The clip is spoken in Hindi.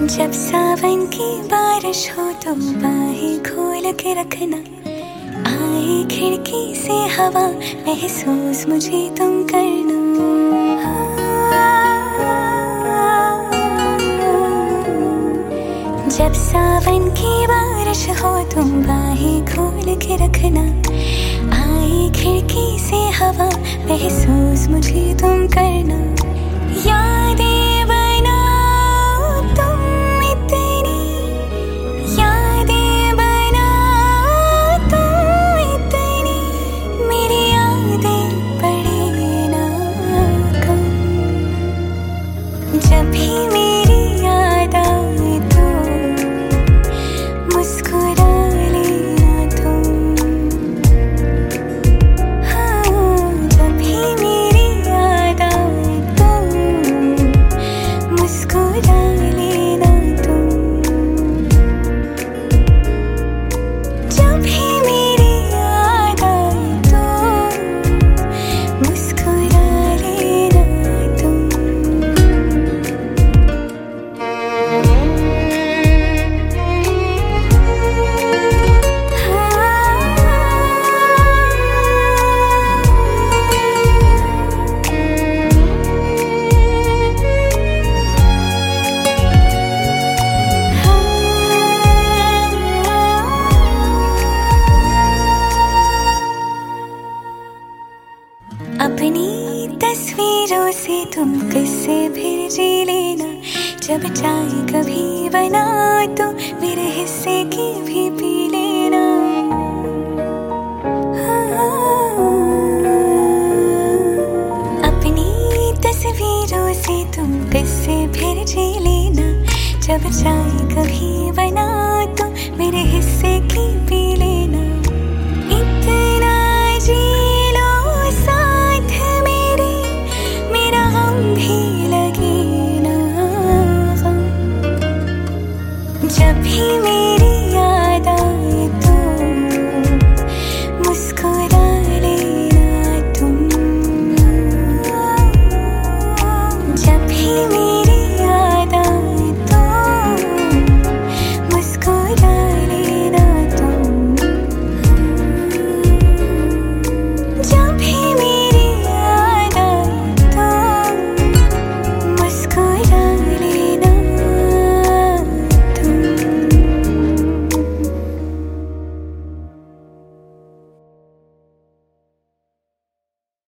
जब सावन की बारिश हो तो बाहें खोल के रखना, आए खिड़की से हवा महसूस मुझे तुम करना। जब सावन की बारिश हो तुम बाहें खोल के रखना, आए खिड़की से हवा महसूस मुझे तुम करना। यादें बनाओ तुम इतनी, यादें बनाओ तुम इतनी, मेरी यादें पड़े ना कम। जब भी मेरी याद आए तो मुस्कुरा लेना तुम। हाँ, जब भी मेरी याद आए तो मुस्कुरा लेना तुम। जब भी मेरी याद आए तो मुस्कुरा लेना तुम। अपनी तस्वीरों से तुम किससे फिर जी लेना, जब चाहे कभी बना तो मेरे हिस्से की भी पी लेना। अपनी तस्वीरों से तुम किससे फिर जी लेना, जब चाहे कभी बना तो मेरे हिस्से की भी